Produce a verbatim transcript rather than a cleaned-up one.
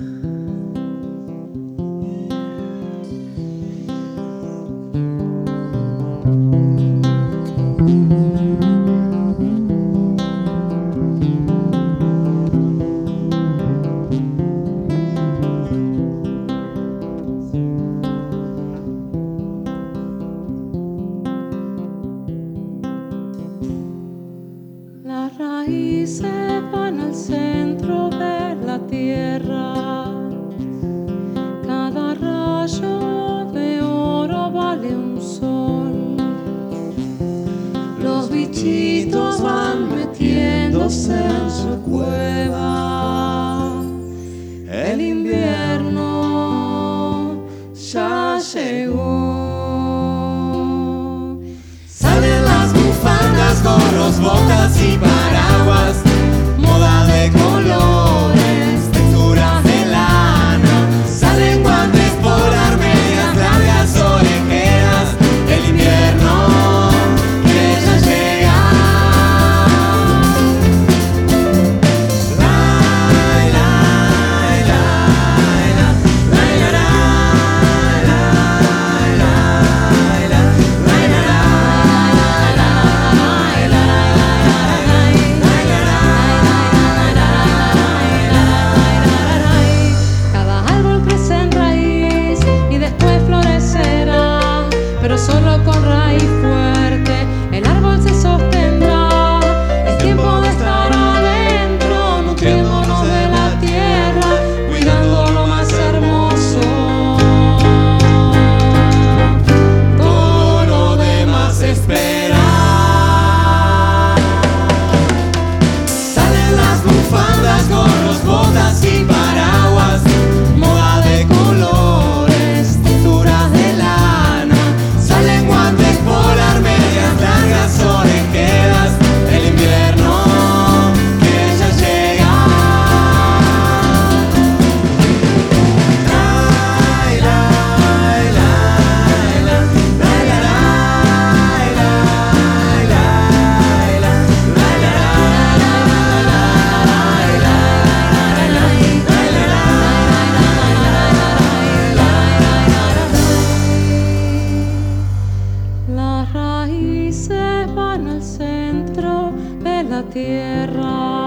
Las raíces van al centro de la tierra. Cada rayo de oro vale un sol. Los bichitos van metiéndose en su cueva. El invierno ya llegó. Salen las bufandas, gorros, botas y paraguas, moda de colores, texturas de lana. Salen guantes, polar, medias largas, orejeras, el invierno que ya llega. La, la, la, la, la, la, la, la, la, Cada árbol crece en raíz y después florecerá, pero solo con raíz fuerte el árbol se sostendrá. Es tiempo de estar adentro, nutriéndonos de la tierra, cuidando lo más hermoso. todo lo demás espera. Salen las bufandas, gorros, botas y paraguas, moda de colores, texturas de lana. Salen guantes, polar, medias largas, orejeras, el invierno que ya llega. Ay, la, la, la, la, la, la, la, la, la, Las raíces van al centro de la tierra.